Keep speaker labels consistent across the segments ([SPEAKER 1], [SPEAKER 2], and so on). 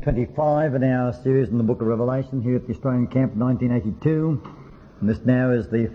[SPEAKER 1] 25 in our series in the book of Revelation here at the Australian Camp 1982. And this now is the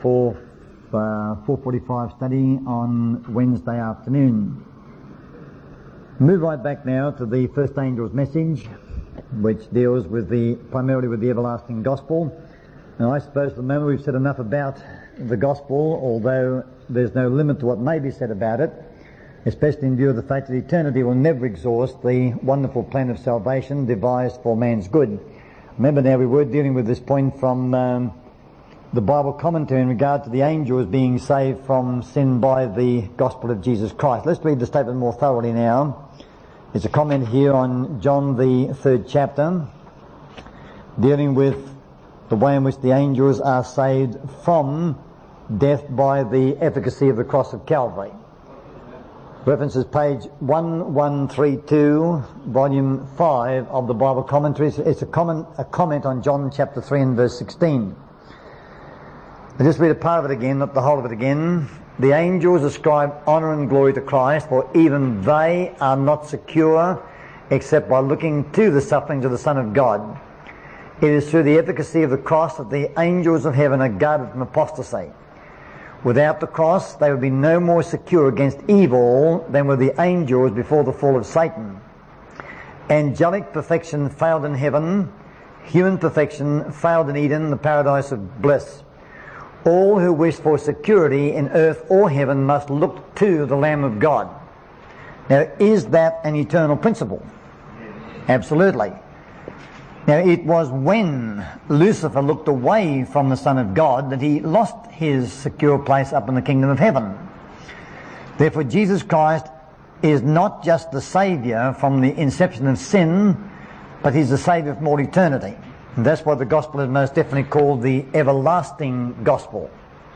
[SPEAKER 1] 4:45 study on Wednesday afternoon. Move right back now to the first angel's message, which deals with primarily with the everlasting gospel. Now I suppose for the moment we've said enough about the gospel, although there's no limit to what may be said about it, especially in view of the fact that eternity will never exhaust the wonderful plan of salvation devised for man's good. Remember now, we were dealing with this point from the Bible commentary in regard to the angels being saved from sin by the gospel of Jesus Christ. Let's read the statement more thoroughly now. It's a comment here on John the 3rd chapter, dealing with the way in which the angels are saved from death by the efficacy of the cross of Calvary. References page 1132, volume 5 of the Bible commentaries. It's a comment on John chapter 3 and verse 16. I'll just read a part of it again, not the whole of it again. The angels ascribe honour and glory to Christ, for even they are not secure except by looking to the sufferings of the Son of God. It is through the efficacy of the cross that the angels of heaven are guarded from apostasy. Without the cross, they would be no more secure against evil than were the angels before the fall of Satan. Angelic perfection failed in heaven. Human perfection failed in Eden, the paradise of bliss. All who wish for security in earth or heaven must look to the Lamb of God. Now, is that an eternal principle? Absolutely. Now, it was when Lucifer looked away from the Son of God that he lost his secure place up in the kingdom of heaven. Therefore, Jesus Christ is not just the Saviour from the inception of sin, but He's the Saviour from all eternity. And that's why the gospel is most definitely called the everlasting gospel.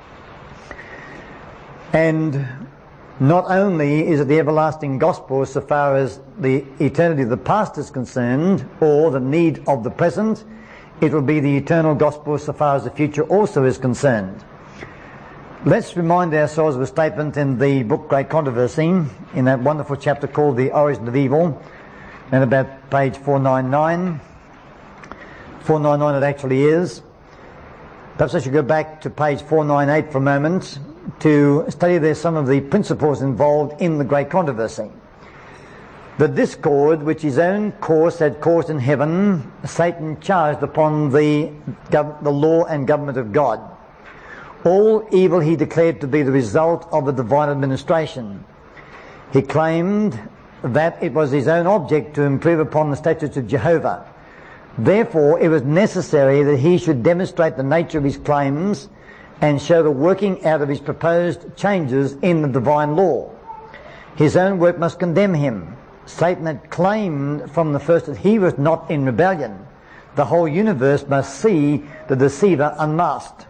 [SPEAKER 1] And not only is it the everlasting gospel so far as the eternity of the past is concerned, or the need of the present, it will be the eternal gospel so far as the future also is concerned. Let's remind ourselves of a statement in the book Great Controversy, in that wonderful chapter called The Origin of Evil, and about page 499. 499 it actually is. Perhaps I should go back to page 498 for a moment to study there some of the principles involved in the Great Controversy. The discord which his own course had caused in heaven, Satan charged upon the law and government of God. All evil he declared to be the result of the divine administration. He claimed that it was his own object to improve upon the statutes of Jehovah. Therefore, it was necessary that he should demonstrate the nature of his claims and show the working out of his proposed changes in the divine law. His own work must condemn him. Satan had claimed from the first that he was not in rebellion. The whole universe must see the deceiver unmasked.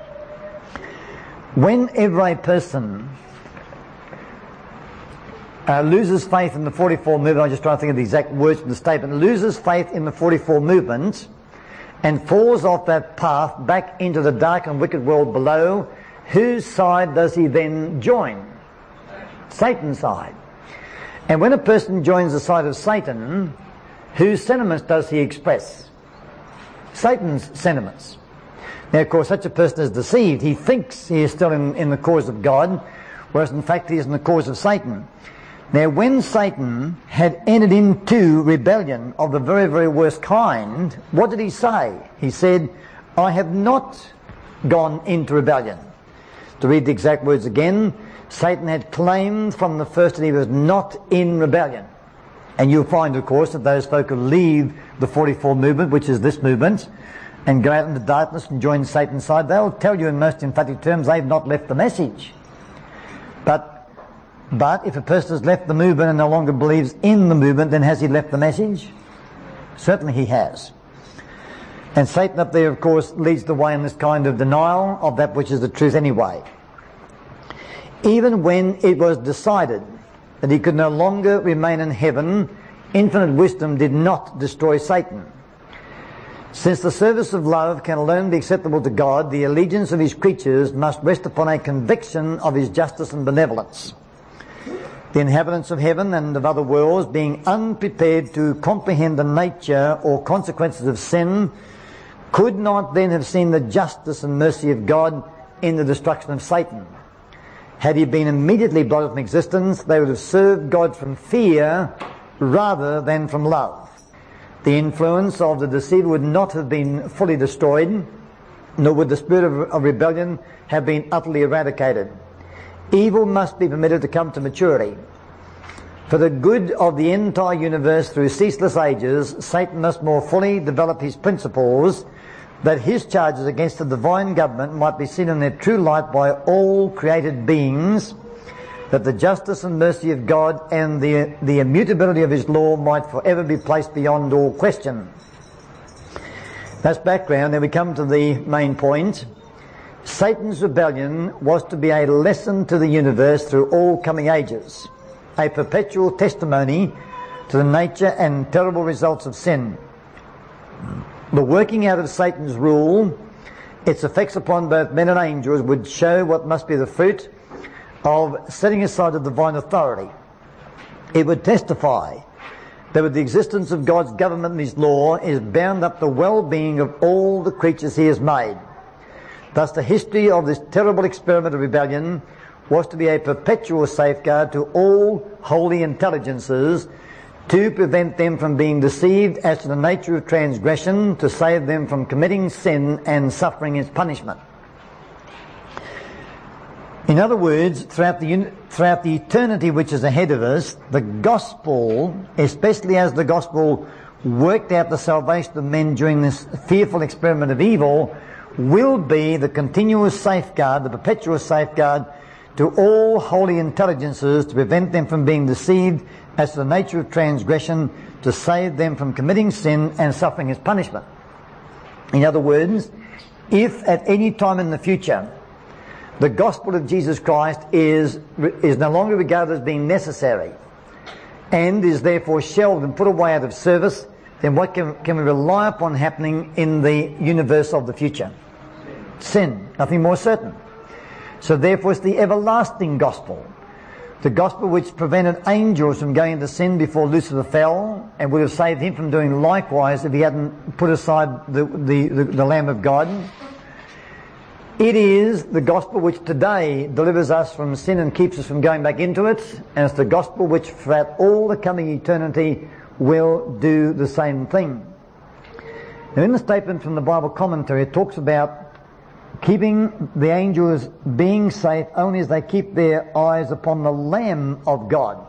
[SPEAKER 1] Whenever a person loses faith in the 44 movement, I'm just trying to think of the exact words from the statement, loses faith in the 44 movement and falls off that path back into the dark and wicked world below, whose side does he then join? Satan's side. And when a person joins the side of Satan, whose sentiments does he express? Satan's sentiments. Now, of course, such a person is deceived. He thinks he is still in the cause of God, whereas in fact he is in the cause of Satan. Now, when Satan had entered into rebellion of the very, very worst kind, what did he say? He said, I have not gone into rebellion. To read the exact words again, Satan had claimed from the first that he was not in rebellion. And you'll find, of course, that those folk who leave the 44 movement, which is this movement, and go out into darkness and join Satan's side, they'll tell you in most emphatic terms they've not left the message. But if a person has left the movement and no longer believes in the movement, then has he left the message? Certainly he has. And Satan up there, of course, leads the way in this kind of denial of that which is the truth anyway. Even when it was decided that he could no longer remain in heaven, infinite wisdom did not destroy Satan. Since the service of love can alone be acceptable to God, the allegiance of his creatures must rest upon a conviction of his justice and benevolence. The inhabitants of heaven and of other worlds, being unprepared to comprehend the nature or consequences of sin, could not then have seen the justice and mercy of God in the destruction of Satan. Had he been immediately blotted from existence, they would have served God from fear rather than from love. The influence of the deceiver would not have been fully destroyed, nor would the spirit of rebellion have been utterly eradicated. Evil must be permitted to come to maturity. For the good of the entire universe through ceaseless ages, Satan must more fully develop his principles, that his charges against the divine government might be seen in their true light by all created beings, that the justice and mercy of God and the immutability of his law might forever be placed beyond all question. That's background. Then we come to the main point. Satan's rebellion was to be a lesson to the universe through all coming ages, a perpetual testimony to the nature and terrible results of sin. The working out of Satan's rule, its effects upon both men and angels, would show what must be the fruit of setting aside the divine authority. It would testify that with the existence of God's government and his law is bound up the well-being of all the creatures he has made. Thus the history of this terrible experiment of rebellion was to be a perpetual safeguard to all holy intelligences, to prevent them from being deceived as to the nature of transgression, to save them from committing sin and suffering its punishment. In other words, throughout the eternity which is ahead of us, the gospel, especially as the gospel worked out the salvation of men during this fearful experiment of evil, will be the continuous safeguard, the perpetual safeguard to all holy intelligences, to prevent them from being deceived as to the nature of transgression, to save them from committing sin and suffering its punishment. In other words, if at any time in the future the gospel of Jesus Christ is no longer regarded as being necessary and is therefore shelved and put away out of service, then what can we rely upon happening in the universe of the future? Sin. Nothing more certain. So therefore it's the everlasting gospel. The gospel which prevented angels from going into sin before Lucifer fell, and would have saved him from doing likewise if he hadn't put aside the Lamb of God. It is the gospel which today delivers us from sin and keeps us from going back into it, and it's the gospel which throughout all the coming eternity will do the same thing. Now in the statement from the Bible commentary, it talks about keeping the angels being safe only as they keep their eyes upon the Lamb of God.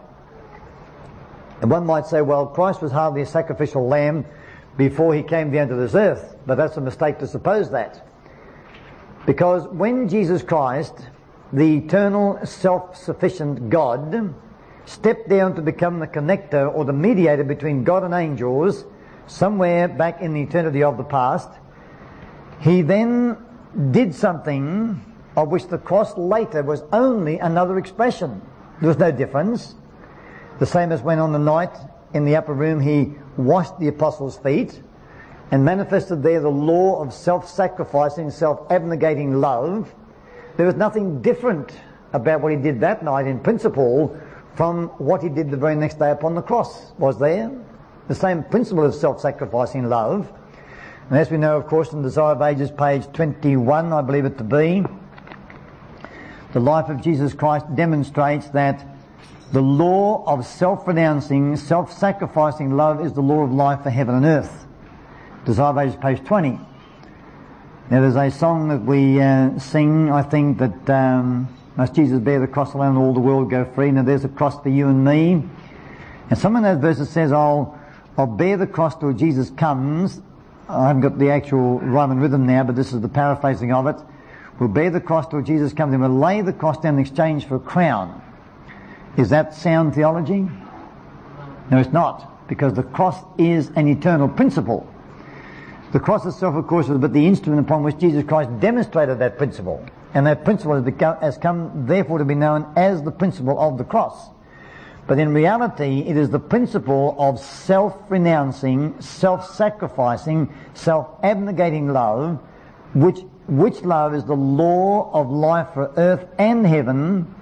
[SPEAKER 1] And one might say, well, Christ was hardly a sacrificial lamb before he came down to this earth, but that's a mistake to suppose that. Because when Jesus Christ, the eternal self-sufficient God, stepped down to become the connector or the mediator between God and angels, somewhere back in the eternity of the past, he then did something of which the cross later was only another expression. There was no difference. The same as when on the night in the upper room he washed the apostles' feet and manifested there the law of self-sacrificing, self-abnegating love. There was nothing different about what he did that night in principle from what he did the very next day upon the cross, was there? The same principle of self-sacrificing love. And as we know, of course, in Desire of Ages, page 21, I believe it to be, the life of Jesus Christ demonstrates that the law of self-renouncing, self-sacrificing love is the law of life for heaven and earth. Desire of Ages, page 20. Now there's a song that we sing, I think, that must Jesus bear the cross alone and all the world go free. Now there's a cross for you and me. And some of those verses says, I'll bear the cross till Jesus comes. I haven't got the actual rhyme and rhythm now, but this is the paraphrasing of it. We'll bear the cross till Jesus comes and we'll lay the cross down in exchange for a crown. Is that sound theology? No, it's not, because the cross is an eternal principle. The cross itself, of course, is but the instrument upon which Jesus Christ demonstrated that principle. And that principle has come, therefore, to be known as the principle of the cross. But in reality, it is the principle of self-renouncing, self-sacrificing, self-abnegating love, which love is the law of life for earth and heaven,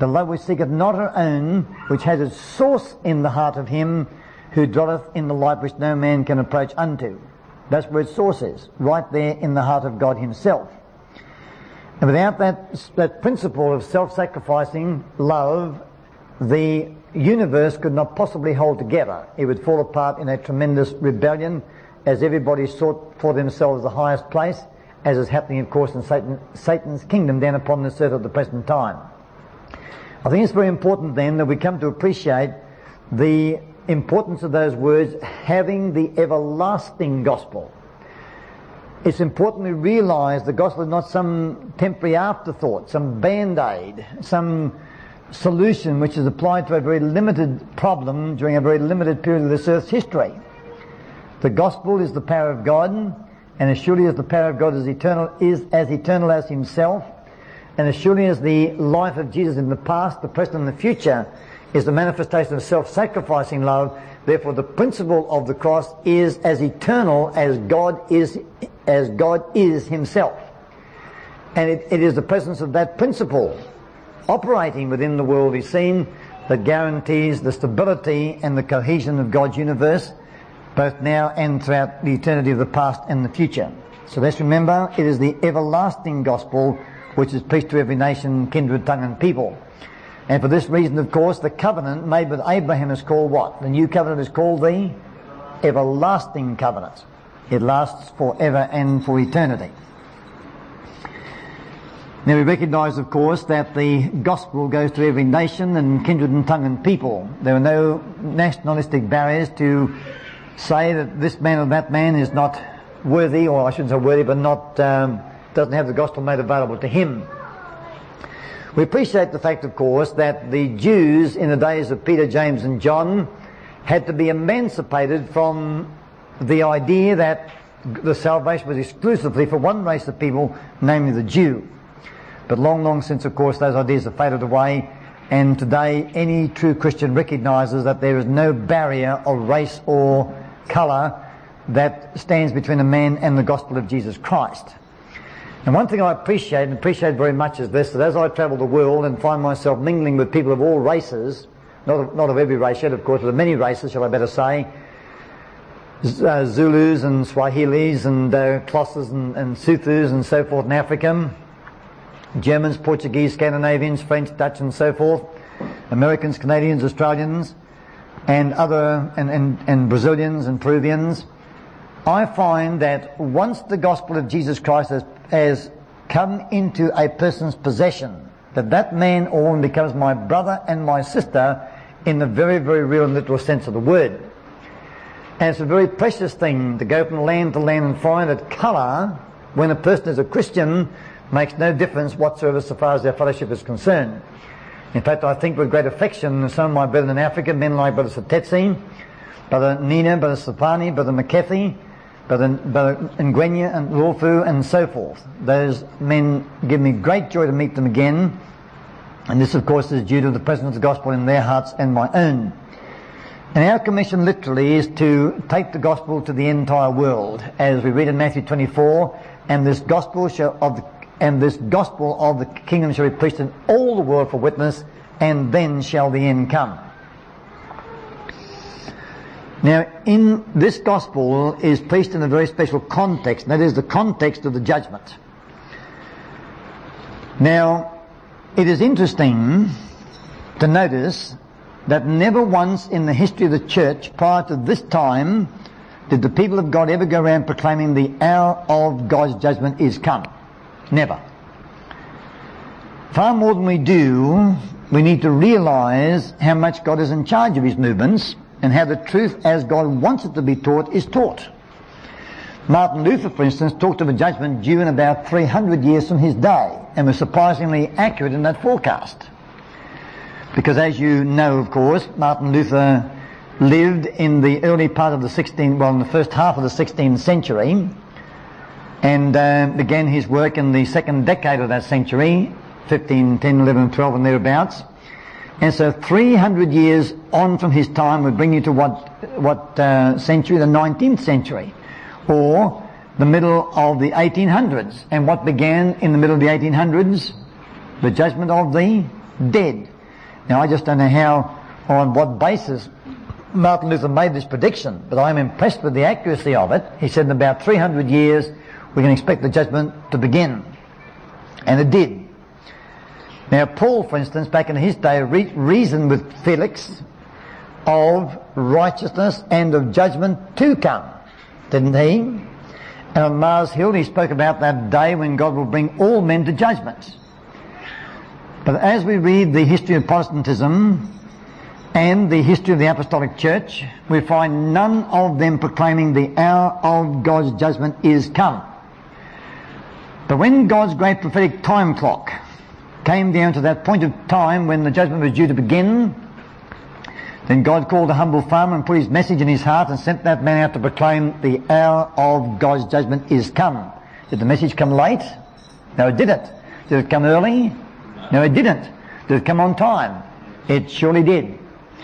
[SPEAKER 1] The love which seeketh not her own, which has its source in the heart of him who dwelleth in the light which no man can approach unto. That's where its source is, right there in the heart of God himself. And without that principle of self-sacrificing love, the universe could not possibly hold together. It would fall apart in a tremendous rebellion as everybody sought for themselves the highest place, as is happening, of course, in Satan's kingdom down upon this earth at the present time. I think it's very important then that we come to appreciate the importance of those words, having the everlasting gospel. It's important to realize the gospel is not some temporary afterthought, some band-aid, some solution which is applied to a very limited problem during a very limited period of this earth's history. The gospel is the power of God, and as surely as the power of God is as eternal as himself, and as surely as the life of Jesus in the past, the present and the future is the manifestation of self-sacrificing love, therefore the principle of the cross is as eternal as God is himself. And it is the presence of that principle operating within the world is seen that guarantees the stability and the cohesion of God's universe, both now and throughout the eternity of the past and the future. So let's remember, it is the everlasting gospel which is preached to every nation, kindred, tongue and people. And for this reason, of course, the covenant made with Abraham is called what? The new covenant is called the everlasting covenant. It lasts forever and for eternity. Now we recognise, of course, that the gospel goes to every nation and kindred and tongue and people. There are no nationalistic barriers to say that this man or that man is not worthy, or I shouldn't say worthy, but not doesn't have the gospel made available to him. We appreciate the fact, of course, that the Jews in the days of Peter, James and John had to be emancipated from the idea that the salvation was exclusively for one race of people, namely the Jew. But long, long since, of course, those ideas have faded away, and today any true Christian recognises that there is no barrier of race or colour that stands between a man and the gospel of Jesus Christ. And one thing I appreciate very much is this, that as I travel the world and find myself mingling with people of all races, not of every race yet, of course, but of many races, shall I better say, Zulus and Swahilis and Xhosas and Suthus and so forth in Africa, Germans, Portuguese, Scandinavians, French, Dutch and so forth, Americans, Canadians, Australians, and and Brazilians and Peruvians. I find that once the gospel of Jesus Christ has come into a person's possession, that man or woman becomes my brother and my sister in the very, very real and literal sense of the word. And it's a very precious thing to go from land to land and find that colour, when a person is a Christian, makes no difference whatsoever so far as their fellowship is concerned. In fact, I think with great affection some of my brethren in Africa, men like Brother Satetsi, Brother Nina, Brother Sapani, Brother McKethy, Brother Ngwenya and Rolfu and so forth. Those men give me great joy to meet them again, and this of course is due to the presence of the gospel in their hearts and my own. And our commission literally is to take the gospel to the entire world, as we read in Matthew 24, and this gospel of the kingdom shall be preached in all the world for witness, and then shall the end come. Now, in this gospel is preached in a very special context, and that is the context of the judgment. Now, it is interesting to notice that never once in the history of the church prior to this time did the people of God ever go around proclaiming the hour of God's judgment is come. Never. Far more than we do, we need to realise how much God is in charge of his movements and how the truth as God wants it to be taught is taught. Martin Luther, for instance, talked of a judgment due in about 300 years from his day and was surprisingly accurate in that forecast. Because as you know, of course, Martin Luther lived in the early part of in the first half of the 16th century and began his work in the second decade of that century, 1510, 11, 12 and thereabouts. And so 300 years on from his time would bring you to what century? The 19th century, or the middle of the 1800s. And what began in the middle of the 1800s? The judgment of the dead. Now, I just don't know how, or on what basis Martin Luther made this prediction, but I'm impressed with the accuracy of it. He said in about 300 years we can expect the judgment to begin. And it did. Now, Paul, for instance, back in his day, reasoned with Felix of righteousness and of judgment to come, didn't he? And on Mars Hill he spoke about that day when God will bring all men to judgment. But as we read the history of Protestantism and the history of the Apostolic Church, we find none of them proclaiming the hour of God's judgment is come. But when God's great prophetic time clock came down to that point of time when the judgment was due to begin, then God called a humble farmer and put his message in his heart and sent that man out to proclaim the hour of God's judgment is come. Did the message come late? No, it didn't. Did it come early? No, it didn't. Did it come on time? It surely did.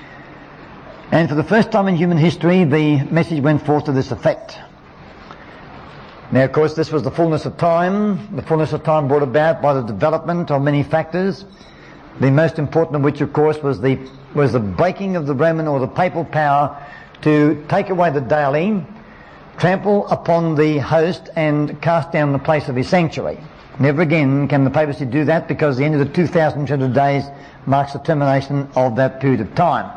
[SPEAKER 1] And for the first time in human history, the message went forth to this effect. Now, of course, this was the fullness of time. The fullness of time brought about by the development of many factors. The most important of which, of course, was the breaking of the Roman or the papal power to take away the daily, trample upon the host, and cast down the place of his sanctuary. Never again can the papacy do that, because the end of the 2,200 days marks the termination of that period of time.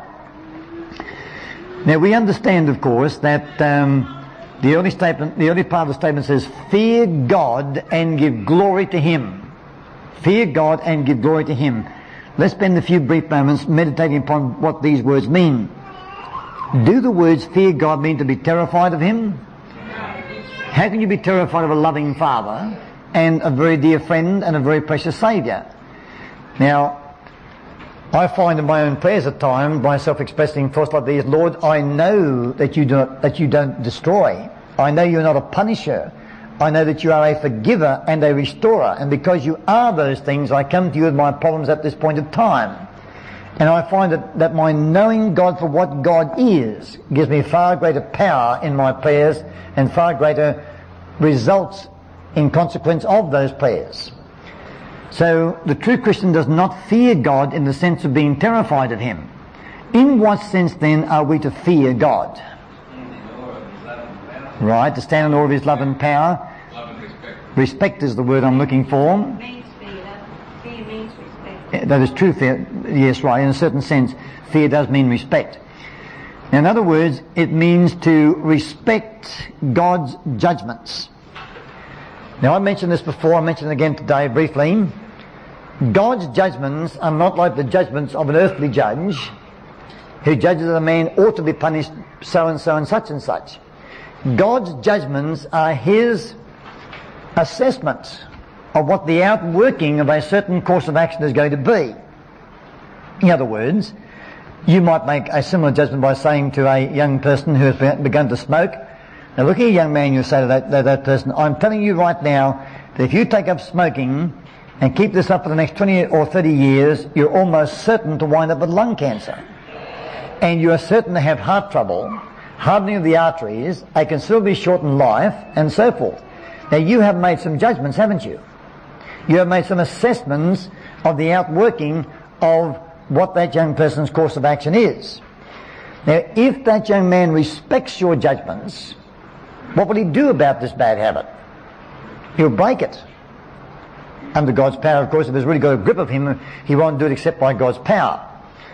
[SPEAKER 1] Now, we understand, of course, that the early part of the statement says, "Fear God and give glory to Him." Fear God and give glory to Him. Let's spend a few brief moments meditating upon what these words mean. Do the words fear God mean to be terrified of Him? How can you be terrified of a loving Father and a very dear friend and a very precious Saviour? Now, I find in my own prayers at times myself expressing thoughts like these: Lord, I know that you don't destroy. I know you're not a punisher. I know that you are a forgiver and a restorer, and because you are those things, I come to you with my problems at this point of time. And I find that my knowing God for what God is gives me far greater power in my prayers and far greater results in consequence of those prayers. So the true Christian does not fear God in the sense of being terrified of Him. In what sense then are we to fear God? Right, to stand in awe of His love and power.
[SPEAKER 2] Love and respect.
[SPEAKER 1] Respect is the word I'm looking for.
[SPEAKER 3] Means fear. Fear means respect.
[SPEAKER 1] That is true fear. Yes, right. In a certain sense, fear does mean respect. Now, in other words, it means to respect God's judgments. Now, I mentioned this before. I mentioned it again today briefly. God's judgments are not like the judgments of an earthly judge who judges that a man ought to be punished so and so and such and such. God's judgments are His assessment of what the outworking of a certain course of action is going to be. In other words, you might make a similar judgment by saying to a young person who has begun to smoke, now look here, young man, you say to that person, I'm telling you right now that if you take up smoking and keep this up for the next 20 or 30 years, you're almost certain to wind up with lung cancer. And you are certain to have heart trouble, hardening of the arteries, a considerably shortened life, and so forth. Now, you have made some judgments, haven't you? You have made some assessments of the outworking of what that young person's course of action is. Now, if that young man respects your judgments, what will he do about this bad habit? He'll break it. Under God's power, of course. If he's really got a grip of him, he won't do it except by God's power.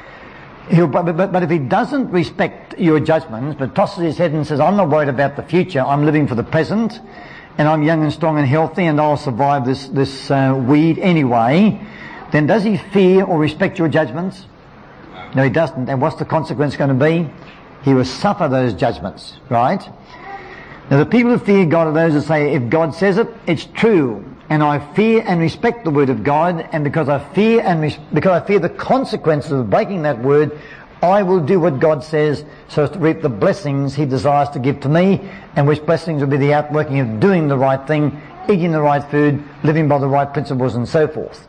[SPEAKER 1] But if he doesn't respect your judgments, but tosses his head and says, I'm not worried about the future, I'm living for the present, and I'm young and strong and healthy, and I'll survive this weed anyway, then does he fear or respect your judgments? No, he doesn't. And what's the consequence going to be? He will suffer those judgments, right? Now, the people who fear God are those who say, if God says it, it's true. And I fear and respect the word of God, and because I fear the consequences of breaking that word, I will do what God says so as to reap the blessings He desires to give to me, and which blessings will be the outworking of doing the right thing, eating the right food, living by the right principles, and so forth.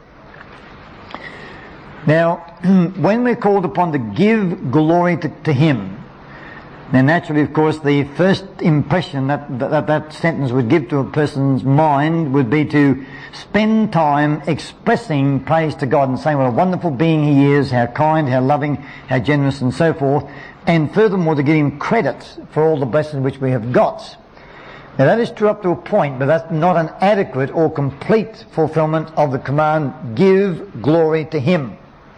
[SPEAKER 1] Now, when we're called upon to give glory to Him, Now naturally, of course, the first impression that sentence would give to a person's mind would be to spend time expressing praise to God and saying what a wonderful being He is, how kind, how loving, how generous and so forth, and furthermore to give Him credit for all the blessings which we have got. Now that is true up to a point, but that's not an adequate or complete fulfillment of the command, give glory to Him.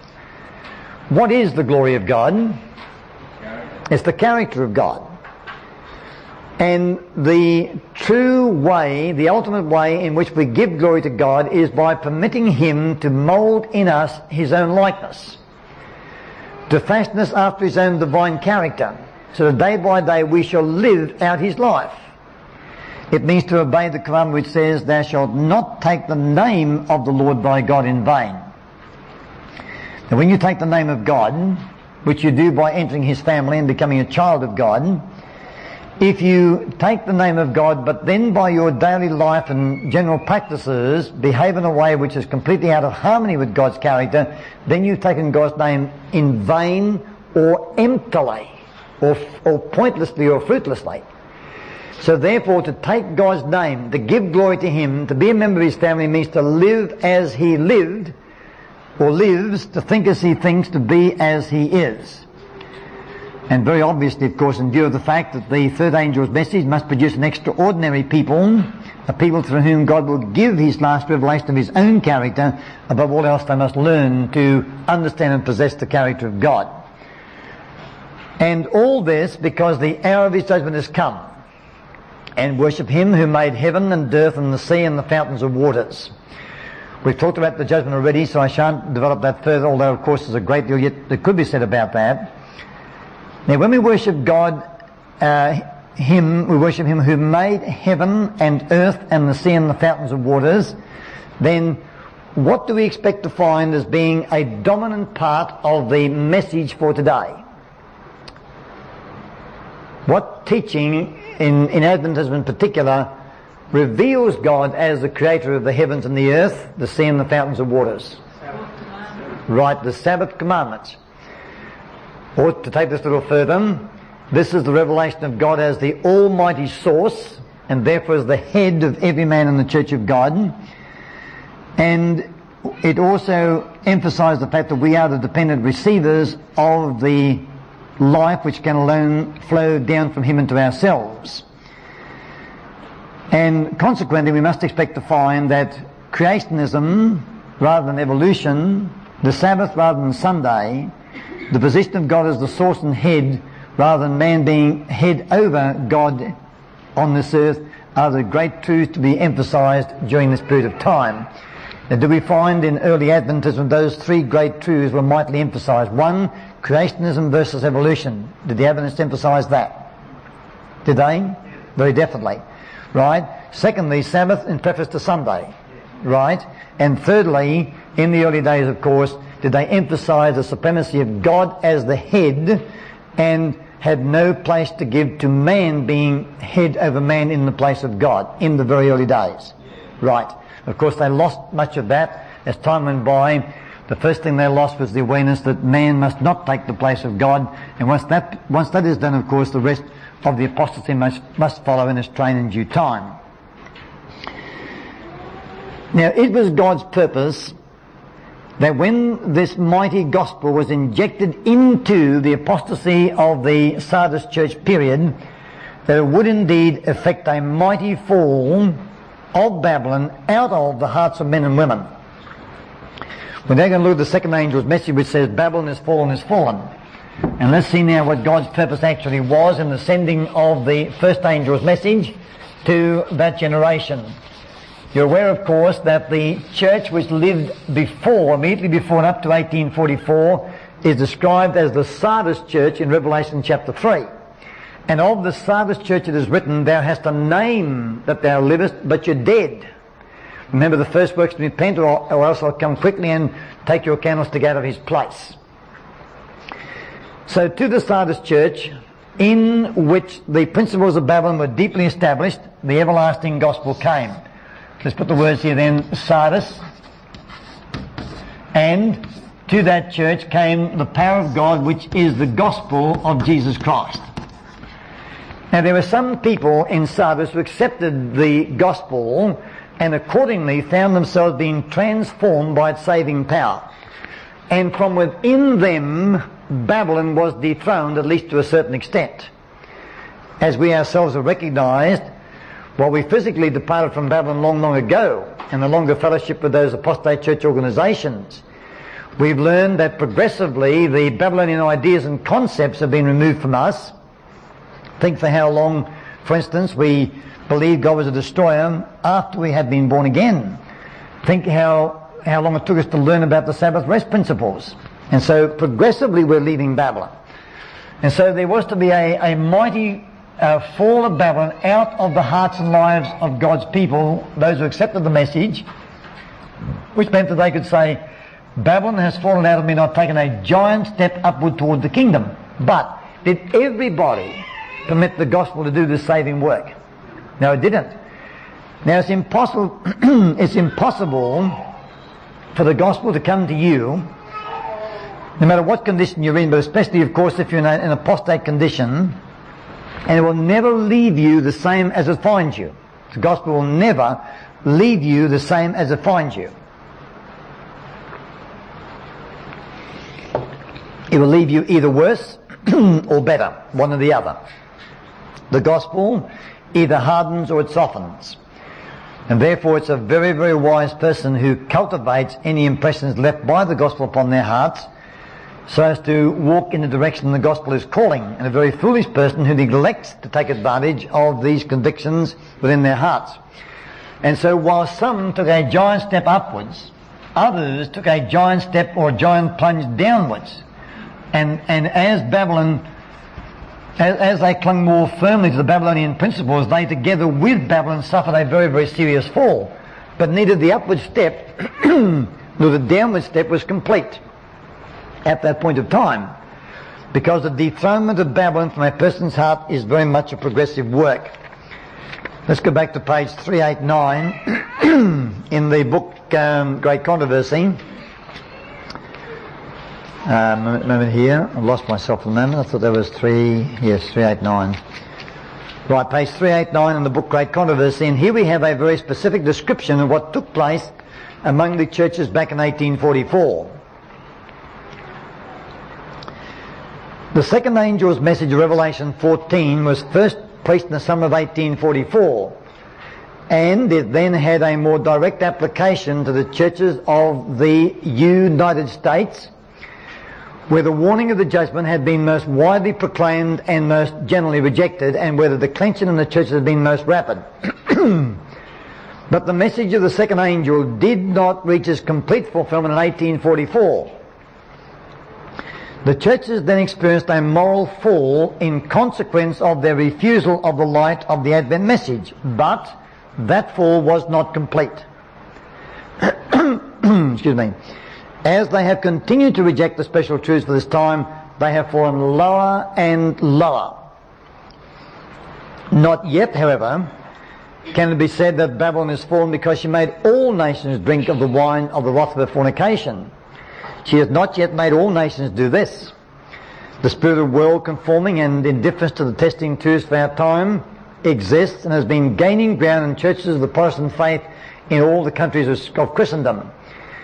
[SPEAKER 1] What is the glory of God? It's the character of God. And the true way, the ultimate way in which we give glory to God is by permitting Him to mould in us His own likeness, to fashion us after His own divine character, so that day by day we shall live out His life. It means to obey the commandment which says, thou shalt not take the name of the Lord thy God in vain. Now when you take the name of God, which you do by entering His family and becoming a child of God, if you take the name of God but then by your daily life and general practices behave in a way which is completely out of harmony with God's character, then you've taken God's name in vain or emptily or pointlessly or fruitlessly. So therefore to take God's name, to give glory to Him, to be a member of His family means to live as He lived or lives, to think as He thinks, to be as He is. And very obviously, of course, in view of the fact that the third angel's message must produce an extraordinary people, a people through whom God will give His last revelation of His own character, above all else they must learn to understand and possess the character of God. And all this because the hour of His judgment has come, and worship Him who made heaven and earth and the sea and the fountains of waters. We've talked about the judgment already, so I shan't develop that further, although of course there's a great deal yet that could be said about that. Now when we worship God, we worship Him who made heaven and earth and the sea and the fountains of waters, then what do we expect to find as being a dominant part of the message for today? What teaching in Adventism in particular reveals God as the creator of the heavens and the earth, the sea and the fountains of waters? Right, the Sabbath commandments. Or to take this a little further, this is the revelation of God as the almighty source, and therefore as the head of every man in the church of God. And it also emphasized the fact that we are the dependent receivers of the life which can alone flow down from Him into ourselves. And consequently we must expect to find that creationism rather than evolution, the Sabbath rather than Sunday, the position of God as the source and head rather than man being head over God on this earth are the great truths to be emphasized during this period of time. Now do we find in early Adventism those three great truths were mightily emphasized? One, creationism versus evolution. Did the Adventists emphasize that? Did they? Very definitely. Right? Secondly, Sabbath in preface to Sunday. Right? And thirdly, in the early days, of course, did they emphasize the supremacy of God as the head and had no place to give to man being head over man in the place of God in the very early days. Right. Of course, they lost much of that as time went by. The first thing they lost was the awareness that man must not take the place of God. And once that is done, of course, the rest of the apostasy must follow in its train in due time. Now, it was God's purpose that when this mighty gospel was injected into the apostasy of the Sardis church period, that it would indeed effect a mighty fall of Babylon out of the hearts of men and women. We're now going to look at the second angel's message which says Babylon is fallen, is fallen. And let's see now what God's purpose actually was in the sending of the first angel's message to that generation. You're aware, of course, that the church which lived before, immediately before and up to 1844, is described as the Sardis church in Revelation chapter 3. And of the Sardis church it is written, thou hast a name that thou livest, but you're dead. Remember the first works to repent, or else I'll come quickly and take your candlestick out of his place. So to the Sardis church, in which the principles of Babylon were deeply established, the everlasting gospel came. Let's put the words here then, Sardis. And to that church came the power of God, which is the gospel of Jesus Christ. Now there were some people in Sardis who accepted the gospel and accordingly found themselves being transformed by its saving power. And from within them, Babylon was dethroned, at least to a certain extent. As we ourselves have recognized, while we physically departed from Babylon long, long ago and no longer fellowship with those apostate church organizations, we've learned that progressively the Babylonian ideas and concepts have been removed from us. Think for how long, for instance, we believed God was a destroyer after we had been born again. Think how long it took us to learn about the Sabbath rest principles. And so progressively we're leaving Babylon. And so there was to be a mighty fall of Babylon out of the hearts and lives of God's people, those who accepted the message, which meant that they could say, Babylon has fallen out of me and I've taken a giant step upward toward the kingdom. But did everybody permit the gospel to do this saving work? No, it didn't. Now it's impossible for the gospel to come to you, no matter what condition you're in, but especially, of course, if you're in an apostate condition, and it will never leave you the same as it finds you. The gospel will never leave you the same as it finds you. It will leave you either worse or better, one or the other. The gospel either hardens or it softens. And therefore it's a very, very wise person who cultivates any impressions left by the gospel upon their hearts so as to walk in the direction the gospel is calling, and a very foolish person who neglects to take advantage of these convictions within their hearts. And so while some took a giant step upwards, others took a giant step or a giant plunge downwards. And as Babylon, as they clung more firmly to the Babylonian principles, they together with Babylon suffered a very, very serious fall. But neither the upward step nor the downward step was complete at that point of time, because the dethronement of Babylon from a person's heart is very much a progressive work. Let's go back to page 389 in the book Great Controversy. Moment here, I've lost myself for a moment. I thought there was 389. Right, page 389 in the book Great Controversy, and here we have a very specific description of what took place among the churches back in 1844. The second angel's message of Revelation 14 was first preached in the summer of 1844, and it then had a more direct application to the churches of the United States, where the warning of the judgment had been most widely proclaimed and most generally rejected, and where the declension in the churches had been most rapid. But the message of the second angel did not reach its complete fulfillment in 1844. The churches then experienced a moral fall in consequence of their refusal of the light of the Advent message, but that fall was not complete. Excuse me. As they have continued to reject the special truths for this time, they have fallen lower and lower. Not yet, however, can it be said that Babylon has fallen because she made all nations drink of the wine of the wrath of her fornication. She has not yet made all nations do this. The spirit of world conforming and indifference to the testing truths of our time exists and has been gaining ground in churches of the Protestant faith in all the countries of Christendom.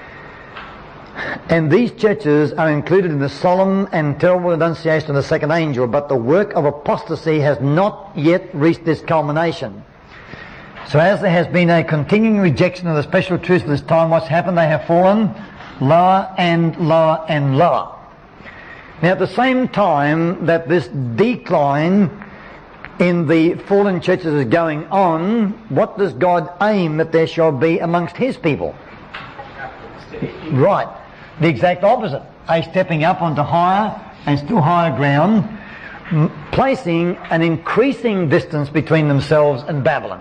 [SPEAKER 1] And these churches are included in the solemn and terrible denunciation of the second angel, but the work of apostasy has not yet reached its culmination. So as there has been a continuing rejection of the special truths of this time, what's happened? They have fallen lower and lower and lower. Now at the same time that this decline in the fallen churches is going on, what does God aim that there shall be amongst His people? Right. The exact opposite. A stepping up onto higher and still higher ground, placing an increasing distance between themselves and Babylon.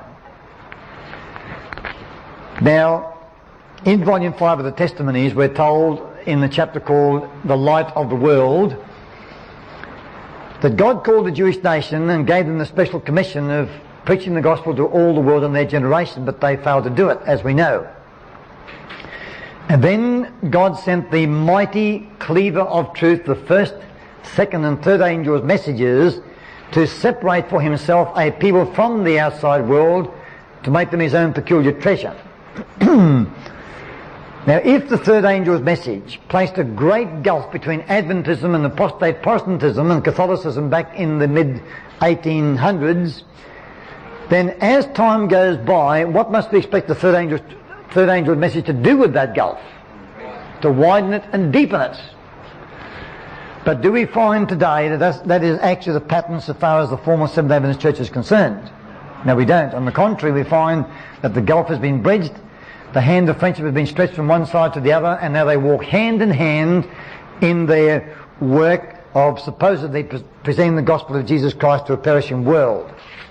[SPEAKER 1] Now, in volume 5 of the Testimonies, we're told in the chapter called The Light of the World that God called the Jewish nation and gave them the special commission of preaching the gospel to all the world in their generation, but they failed to do it, as we know. And then God sent the mighty cleaver of truth, the first, second and third angels' messages, to separate for himself a people from the outside world, to make them his own peculiar treasure. Now, if the third angel's message placed a great gulf between Adventism and apostate Protestantism and Catholicism back in the mid-1800s, then as time goes by, what must we expect the third angel's message to do with that gulf? To widen it and deepen it. But do we find today that is actually the pattern so far as the former Seventh-day Adventist Church is concerned? No, we don't. On the contrary, we find that the gulf has been bridged, the hand of friendship has been stretched from one side to the other, and now they walk hand in hand in their work of supposedly presenting the gospel of Jesus Christ to a perishing world.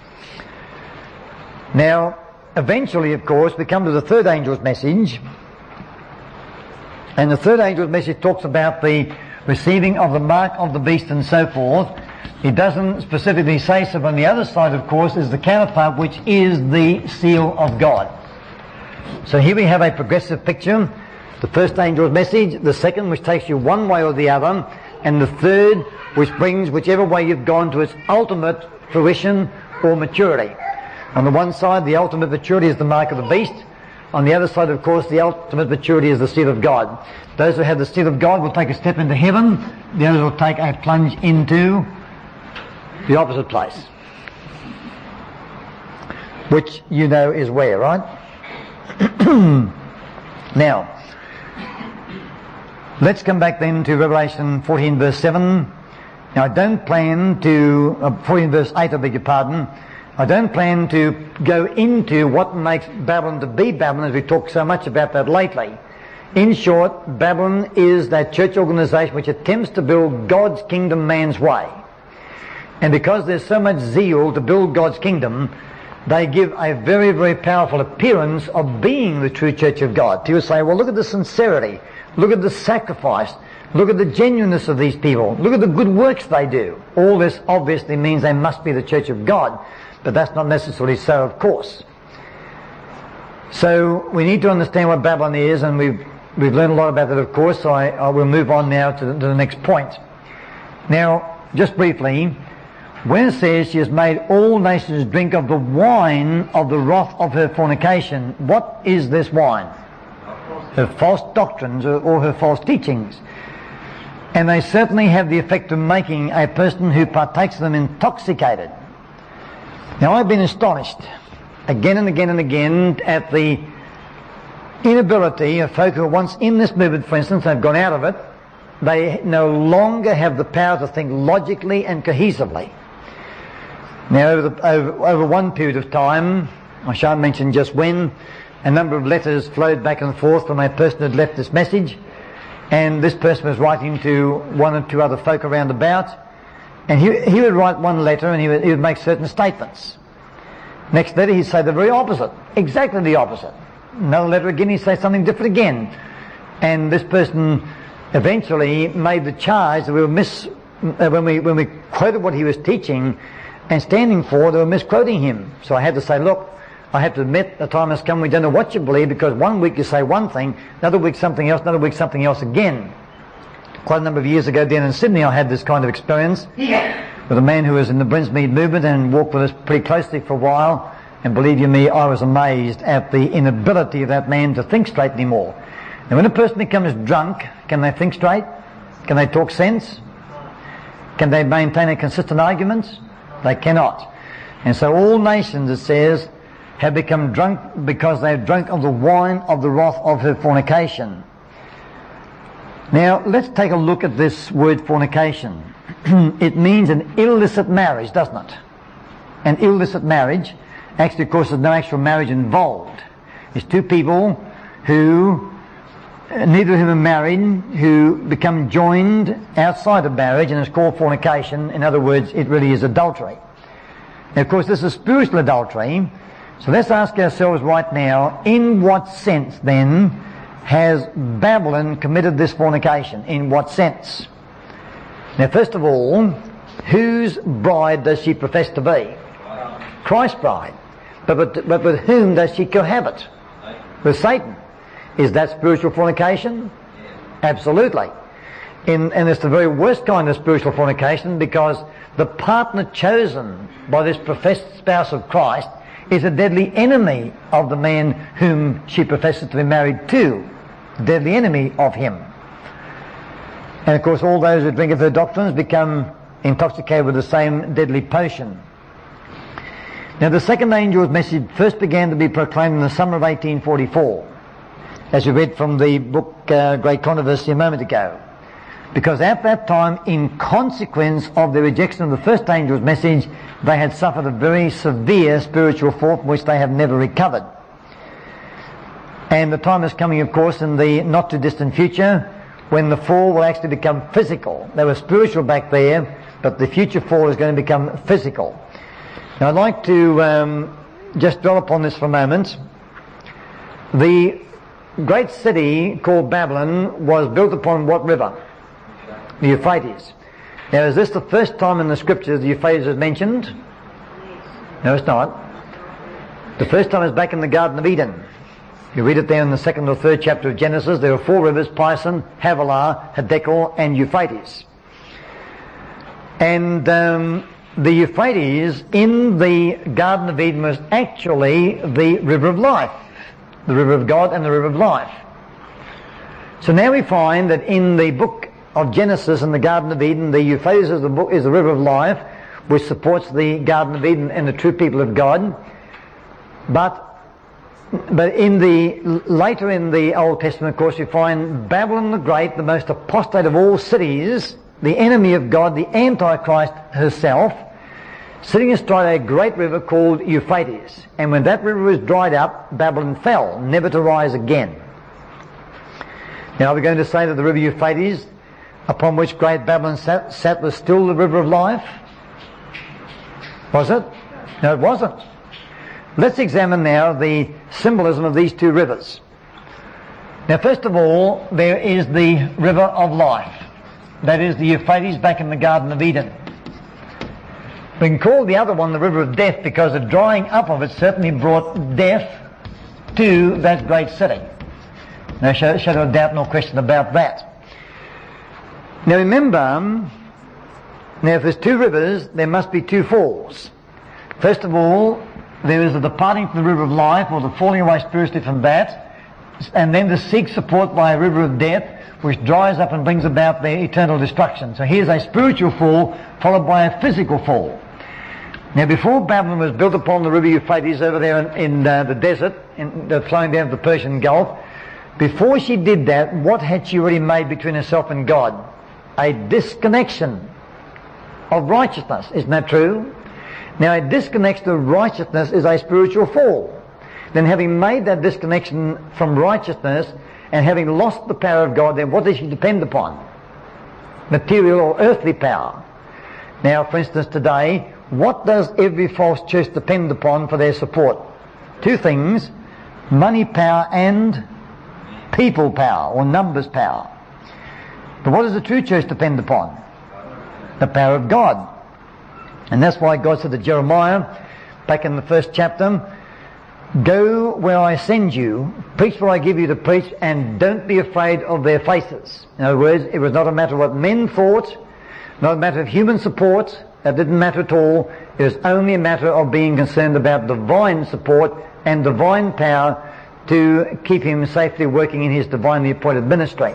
[SPEAKER 1] Now, eventually, of course, we come to the third angel's message, and the third angel's message talks about the receiving of the mark of the beast and so forth. It doesn't specifically say so, but on the other side, of course, is the counterpart, which is the seal of God. So here we have a progressive picture. The first angel's message, the second, which takes you one way or the other, and the third, which brings whichever way you've gone to its ultimate fruition or maturity. On the one side, the ultimate maturity is the mark of the beast. On the other side, of course, the ultimate maturity is the seal of God. Those who have the seal of God will take a step into heaven. The others will take a plunge into the opposite place, which you know is where, right? Now, let's come back then to Revelation 14 verse 7. Now, I don't plan to, 14 verse 8, I beg your pardon. I don't plan to go into what makes Babylon to be Babylon, as we talk so much about that lately. In short, Babylon is that church organization which attempts to build God's kingdom man's way. And because there's so much zeal to build God's kingdom, they give a very, very powerful appearance of being the true church of God. People say, well, look at the sincerity, look at the sacrifice, look at the genuineness of these people, look at the good works they do. All this obviously means they must be the church of God. But that's not necessarily so, of course. So we need to understand what Babylon is, and we've learned a lot about that, of course, so I will move on now to the next point. Now, just briefly, when it says she has made all nations drink of the wine of the wrath of her fornication, what is this wine? Her false doctrines or her false teachings. And they certainly have the effect of making a person who partakes of them intoxicated. Now, I've been astonished again and again and again at the inability of folk who are once in this movement, for instance, have gone out of it. They no longer have the power to think logically and cohesively. Now, over one period of time, I shan't mention just when, a number of letters flowed back and forth from a person who had left this message, and this person was writing to one or two other folk around about. And he would write one letter and he would make certain statements. Next letter he'd say the very opposite, exactly the opposite. Another letter again he'd say something different again. And this person eventually made the charge that we were when we quoted what he was teaching and standing for, they were misquoting him. So I had to say, look, I have to admit the time has come, we don't know what you believe, because one week you say one thing, another week something else, another week something else again. Quite a number of years ago down in Sydney I had this kind of experience with a man who was in the Brinsmead movement and walked with us pretty closely for a while, and believe you me, I was amazed at the inability of that man to think straight anymore. And when a person becomes drunk, can they think straight? Can they talk sense? Can they maintain a consistent argument? They cannot. And so all nations, it says, have become drunk because they have drunk of the wine of the wrath of her fornication. Now, let's take a look at this word fornication. It means an illicit marriage, doesn't it? An illicit marriage. Actually, of course, there's no actual marriage involved. It's two people who, neither of whom are married, who become joined outside of marriage, and it's called fornication. In other words, it really is adultery. Now, of course, this is spiritual adultery. So let's ask ourselves right now, in what sense, then, has Babylon committed this fornication? In what sense? Now, first of all, whose bride does she profess to be? Christ's bride. But with whom does she cohabit? With Satan. Is that spiritual fornication? Absolutely. And it's the very worst kind of spiritual fornication, because the partner chosen by this professed spouse of Christ is a deadly enemy of the man whom she professes to be married to, deadly enemy of him. And of course all those who drink of her doctrines become intoxicated with the same deadly potion. Now the second angel's message first began to be proclaimed in the summer of 1844, as we read from the book Great Controversy a moment ago. Because at that time, in consequence of the rejection of the first angel's message, they had suffered a very severe spiritual fall from which they have never recovered. And the time is coming, of course, in the not too distant future, when the fall will actually become physical. They were spiritual back there, but the future fall is going to become physical. Now I'd like to just dwell upon this for a moment. The great city called Babylon was built upon what river? The Euphrates. Now is this the first time in the scriptures the Euphrates is mentioned? No, it's not. The first time is back in the Garden of Eden. You read it there in the 2nd or 3rd chapter of Genesis. There are 4 rivers: Pison, Havilah, Hiddekel and Euphrates. And the Euphrates in the Garden of Eden was actually the river of life, the river of God and the river of life. So now we find that in the book of Genesis in the Garden of Eden, the Euphrates is the river of life, which supports the Garden of Eden and the true people of God. But later in the Old Testament, of course, we find Babylon the Great, the most apostate of all cities, the enemy of God, the Antichrist herself, sitting astride a great river called Euphrates. And when that river was dried up, Babylon fell, never to rise again. Now are we going to say that the river Euphrates, upon which great Babylon sat, was still the river of life? Was it? No, it wasn't. Let's examine now the symbolism of these 2 rivers. Now first of all, there is the river of life. That is the Euphrates back in the Garden of Eden. We can call the other one the river of death because the drying up of it certainly brought death to that great city. No shadow of doubt, no question about that. Now remember, if there's 2 rivers, there must be 2 falls. First of all, there is the departing from the river of life, or the falling away spiritually from that, and then to seek support by a river of death, which dries up and brings about their eternal destruction. So here's a spiritual fall, followed by a physical fall. Now before Babylon was built upon the river Euphrates over there in the desert, flowing down to the Persian Gulf, before she did that, what had she already made between herself and God? A disconnection of righteousness. Isn't that true? Now a disconnection of righteousness is a spiritual fall. Then having made that disconnection from righteousness and having lost the power of God, then what does she depend upon? Material or earthly power. Now for instance today, what does every false church depend upon for their support? 2 things: money power and people power, or numbers power. But what does the true church depend upon? The power of God. And that's why God said to Jeremiah, back in the 1st chapter, "Go where I send you, preach what I give you to preach, and don't be afraid of their faces." In other words, it was not a matter of what men thought, not a matter of human support. That didn't matter at all. It was only a matter of being concerned about divine support and divine power to keep him safely working in his divinely appointed ministry.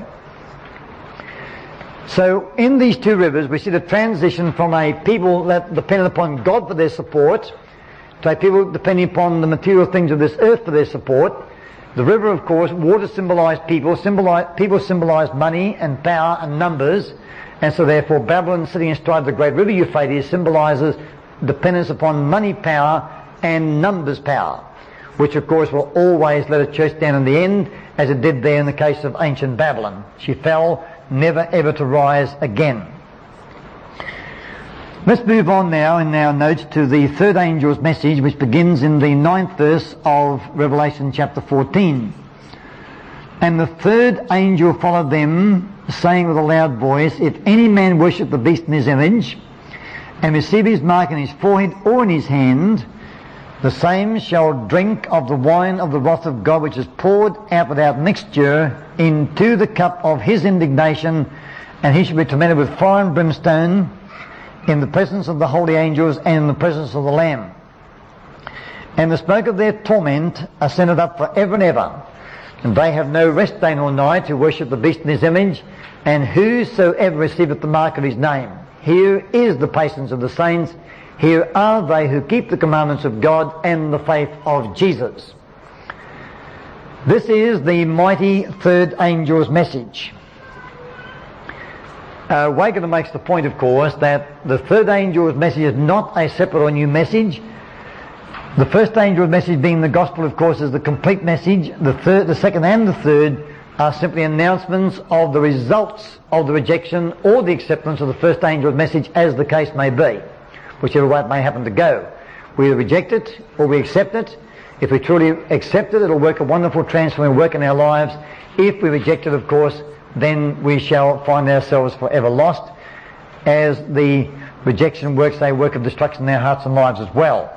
[SPEAKER 1] So in these 2 rivers we see the transition from a people that depended upon God for their support to a people depending upon the material things of this earth for their support. The river, of course, water symbolized people symbolized money and power and numbers, and so therefore Babylon sitting astride the great river Euphrates symbolizes dependence upon money power and numbers power, which of course will always let a church down in the end, as it did there in the case of ancient Babylon. She fell, never ever to rise again. Let's move on now in our notes to the 3rd angel's message, which begins in the 9th verse of Revelation chapter 14. "And the 3rd angel followed them, saying with a loud voice, If any man worship the beast in his image, and receive his mark in his forehead or in his hand, the same shall drink of the wine of the wrath of God, which is poured out without mixture into the cup of his indignation, and he shall be tormented with fire and brimstone in the presence of the holy angels and in the presence of the Lamb. And the smoke of their torment ascended up for ever and ever. And they have no rest day nor night who worship the beast in his image, and whosoever receiveth the mark of his name. Here is the patience of the saints. Here are they who keep the commandments of God and the faith of Jesus. This is the mighty third angel's message. Wagoner makes the point, of course, that the third angel's message is not a separate or new message. The first angel's message being the gospel, of course, is the complete message. The second and the third are simply announcements of the results of the rejection or the acceptance of the first angel's message, as the case may be, whichever way it may happen to go. We either reject it or we accept it. If we truly accept it, it'll work a wonderful transforming work in our lives. If we reject it, of course, then we shall find ourselves forever lost, as the rejection works a work of destruction in our hearts and lives as well.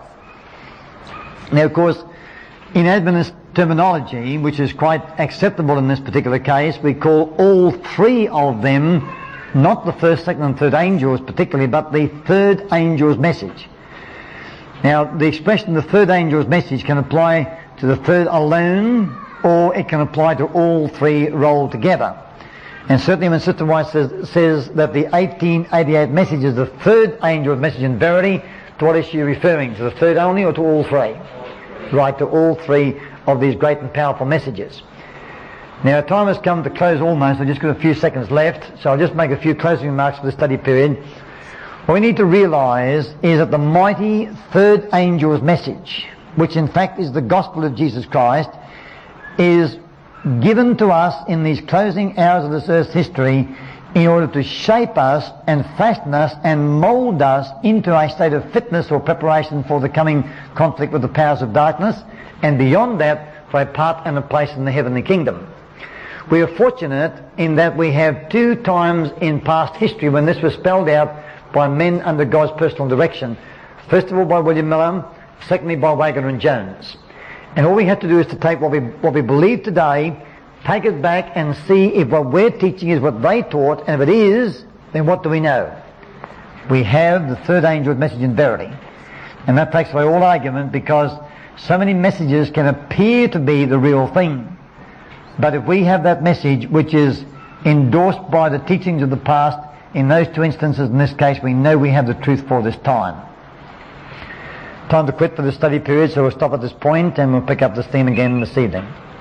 [SPEAKER 1] Now, of course, in Adventist terminology, which is quite acceptable in this particular case, we call all three of them, not the first, second and third angels particularly, but the third angel's message. Now, the expression the third angel's message can apply to the third alone, or it can apply to all three rolled together. And certainly when Sister White says that the 1888 message is the third angel's message in verity, to what is she referring? To the third only or to all three? Right, to all three of these great and powerful messages. Now, our time has come to close almost. I've just got a few seconds left, so I'll just make a few closing remarks for the study period. What we need to realize is that the mighty third angel's message, which in fact is the gospel of Jesus Christ, is given to us in these closing hours of this earth's history in order to shape us and fasten us and mould us into a state of fitness or preparation for the coming conflict with the powers of darkness, and beyond that, for a part and a place in the heavenly kingdom. We are fortunate in that we have two times in past history when this was spelled out by men under God's personal direction. First of all by William Miller, secondly by Wagoner and Jones. And all we have to do is to take what we believe today, take it back and see if what we're teaching is what they taught, and if it is, then what do we know? We have the third angel's message in verity. And that takes away all argument, because so many messages can appear to be the real thing. But if we have that message which is endorsed by the teachings of the past, in those two instances, in this case, we know we have the truth for this time. Time to quit for the study period, so we'll stop at this point and we'll pick up this theme again this evening.